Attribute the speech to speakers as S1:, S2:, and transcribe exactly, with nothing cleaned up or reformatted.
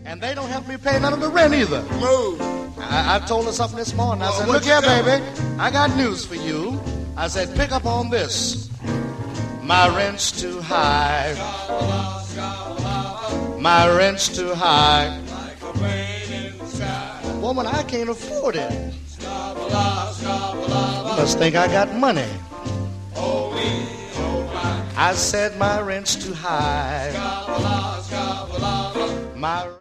S1: And they don't help me pay none of the rent either.
S2: Move.
S1: I, I told her something this morning. I
S2: Oh,
S1: said,
S2: what
S1: look
S2: you
S1: here,
S2: tell
S1: baby. I got news for you. I said, pick up on this. My rent's too high. My rent's too high. Woman, I can't afford it. You must think I got money. I said my rent's too high. My